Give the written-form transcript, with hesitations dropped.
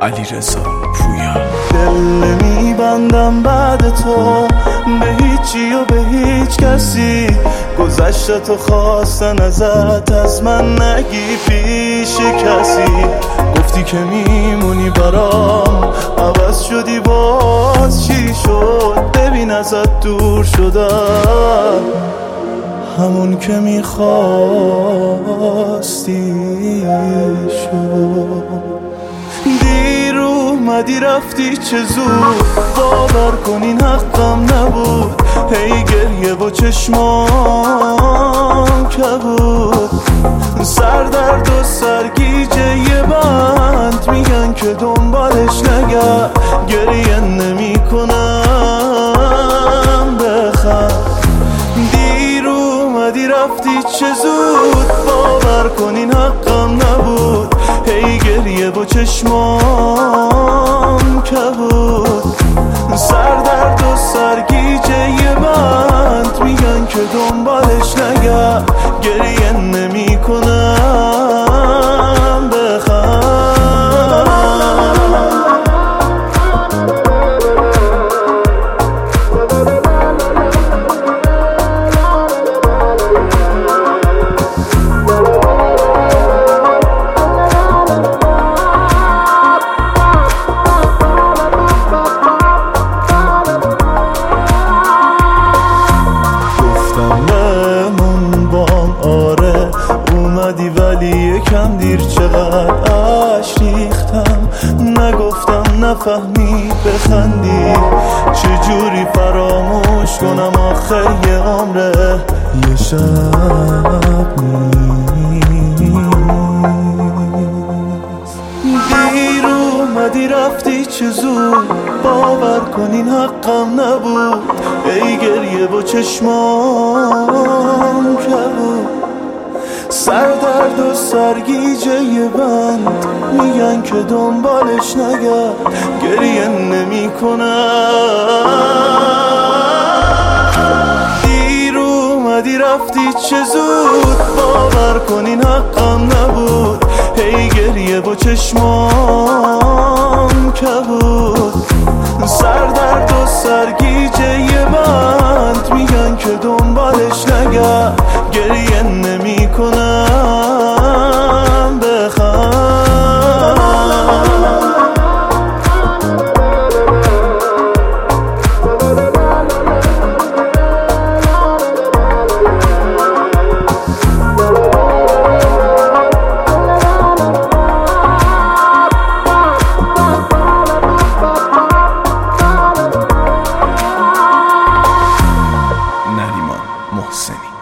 علیرضا پویا. دل نمیبندم بعد تو به هیچی و به هیچ کسی، گذشته تو خواستن ازت از من نگی پیش کسی. گفتی که میمونی برام، عوض شدی باز چی شد؟ ببین ازت دور شدم، همون که میخواستی شد. دیر اومدی رفتی چه زود، باور کن این حقم نبود. هی گریه و چشمام کبود، سردرد و سرگیجه یه بند میگن که دنبالش نگرد. گریه نمی کنم بخند. دیر اومدی رفتی چه زود، باور کن این حقم نبود. هی گریه و چشمام کبود، سردرد و سرگیجه یه بند میگن که دنبالش نگرد. گریه نمی کنم بخند. ولی یکم دیر چقدر عشق ریختم، نگفتم نفهمی بخندی. چجوری فراموش کنم آخه یه عمره یه شب نیست. دیر اومدی رفتی چه زود، باور کن این حقم نبود. ای گریه و چشمام کبود، سردرد و سرگیجه یه بند میگن که دنبالش نگرد. گریه نمی کنم. دیر اومدی رفتی چه زود، باور کن این حقم نبود. هی گریه و چشمام کبود، سردرد و سرگیجه یه بند میگن که دنبالش نگرد. گریه نمی کنم بخند. نریمان محسنی.